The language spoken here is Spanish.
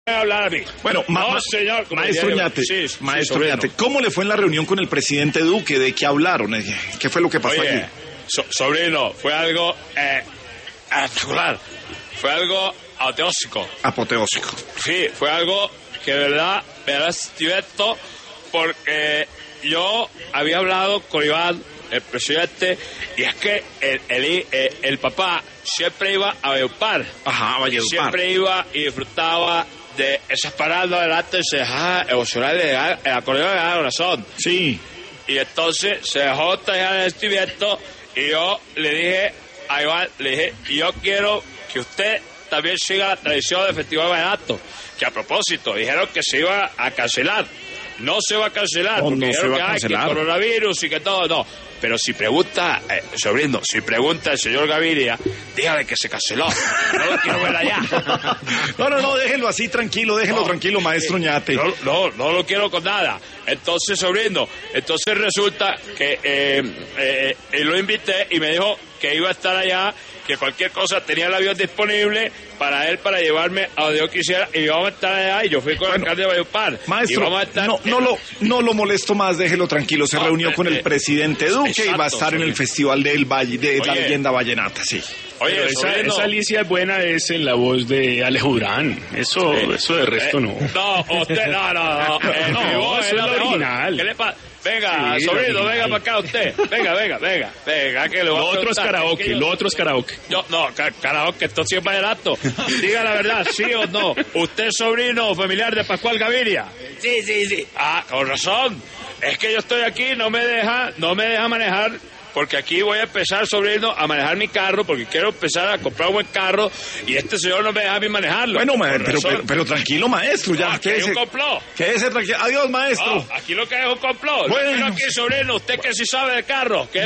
hablar a mí. Bueno, señor, maestro Oñate, maestro Oñate, ¿cómo le fue en la reunión con el presidente Duque? ¿De qué hablaron? ¿Qué fue lo que pasó allí? Sobrino, fue algo espectacular, fue algo apoteósico. Apoteósico. Sí, fue algo que de verdad me da sentimiento porque yo había hablado con Iván, el presidente, y es que el papá siempre iba a Valledupar. Ajá, a Valledupar. Siempre iba y disfrutaba de esas paradas adelante y se dejaba emocionar el acordeón de la corazón. Sí. Y entonces se dejó tallar el sentimiento y yo le dije a Iván, y yo quiero que usted también siga la tradición del Festival de Vallenato, que a propósito dijeron que se iba a cancelar. No se va a cancelar, porque no dijeron se va a cancelar. que coronavirus y que todo, no. Pero si pregunta, sobrino, si pregunta el señor Gaviria, dígale que se canceló. No lo quiero ver allá. No, déjelo así tranquilo, tranquilo, maestro Oñate. No lo quiero con nada. Entonces, sobrino, resulta que lo invité y me dijo que iba a estar allá, que cualquier cosa tenía el avión disponible para llevarme a donde yo quisiera, y vamos a estar allá, y yo fui con el alcalde de Valledupar. Maestro, y vamos a estar, no lo molesto más, déjelo tranquilo, se reunió con el presidente Duque y va a estar en el Festival del Valle, de la leyenda vallenata, sí. Oye, esa Alicia buena es en la voz de Alejo Durán. Eso de resto no. No, usted, no. No, eso es lo original. ¿Qué le pasa? Venga, sí, sobrino, venga para acá usted. Venga, que lo otro es karaoke, karaoke, esto sí es vallenato. Diga la verdad, ¿sí o no? ¿Usted es sobrino familiar de Pascual Gaviria? Sí. Ah, con razón. Es que yo estoy aquí, no me deja manejar. Porque aquí voy a empezar, sobrino, a manejar mi carro, porque quiero empezar a comprar un buen carro, y este señor no me deja a mí manejarlo. Bueno, pero tranquilo, maestro, ya. Aquí hay un complot. Quédese tranquilo. Adiós, maestro. No, aquí lo que hay es un complot. Bueno. Aquí, sobrino, usted que sí sabe de carro,